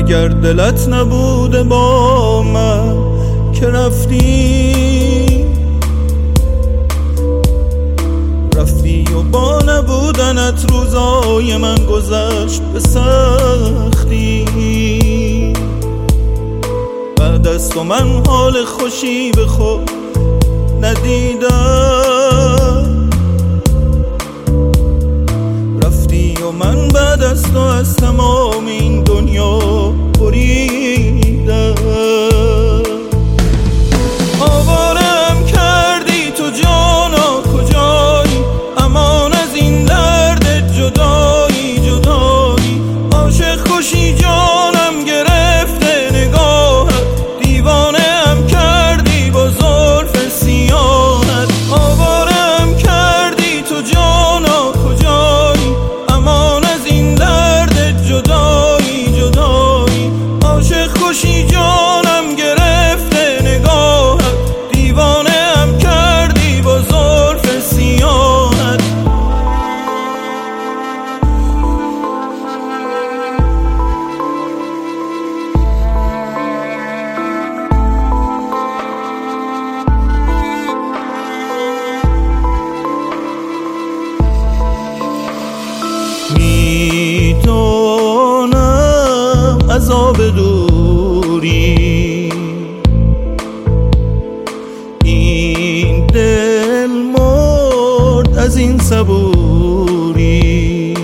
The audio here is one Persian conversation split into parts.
اگر دلت نبوده با من که رفتی و با نبودنت روزای من گذشت به سختی. بعد از تو من حال خوشی به خود ندیدم، رفتی و من بعد از تو از تمام این دنیا بریدم. آوارم کردی تو جانا کجایی، امان از این درد جدایی جدایی. عاشق خوشی جانم گرفته نگاهت، دیوانه هم کردی با زلف سیاهت. آوارم کردی تو جانا کجایی، امان از این درد جدایی جدایی. عاشق خوشی جانم گرفته نگاهت، دیوانه هم کردی با زلف سیاهت. میدونم عذاب دوری، این دل مرد از این صبوری.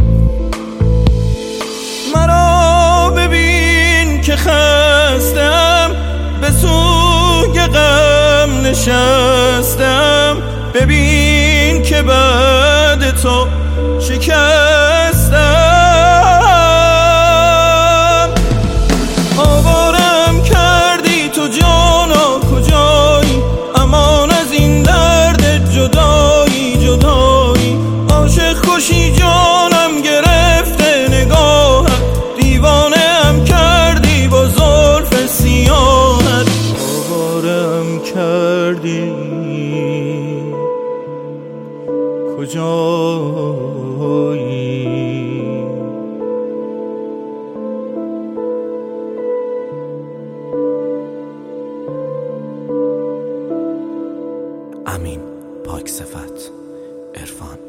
مرا ببین که خستم، به سوی غم نشستم. ببین که بعد تو شکستم. آوارم کردی تو جانا کجایی، امان از این درد جدایی جدایی. عاشق خوشی جانم گرفته نگاهت، دیوانه هم کردی با زلف سیاهت. آوارم کردی کجایی. امین پاکصفت، عرفان.